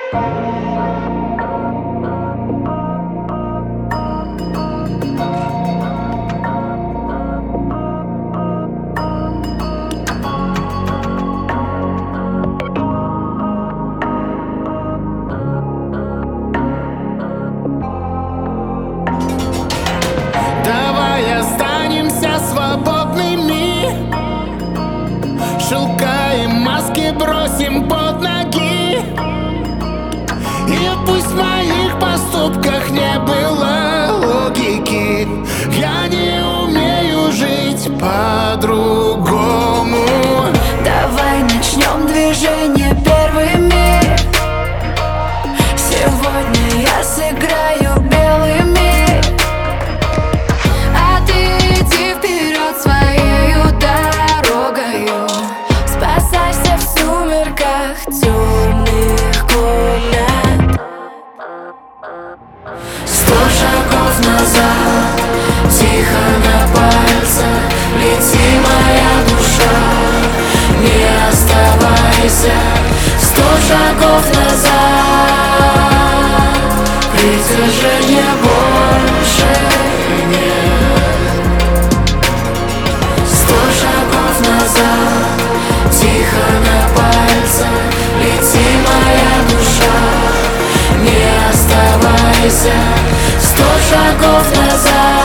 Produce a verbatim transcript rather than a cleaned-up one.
Давай останемся свободными, шелка и маски бросим под ноги. И пусть в моих поступках не было логики, я не умею жить по-другому. Давай начнем движение первыми. Сегодня я сыграю белыми, а ты иди вперед своею дорогою. Спасайся в сумерках темных комнат. Сто шагов назад, тихо на пальцах, лети, моя душа, не оставайся. Сто шагов назад, притяжения больше нет. Сто шагов назад, тихо на пальцах, лети, моя душа, не оставайся. Сто шагов назад.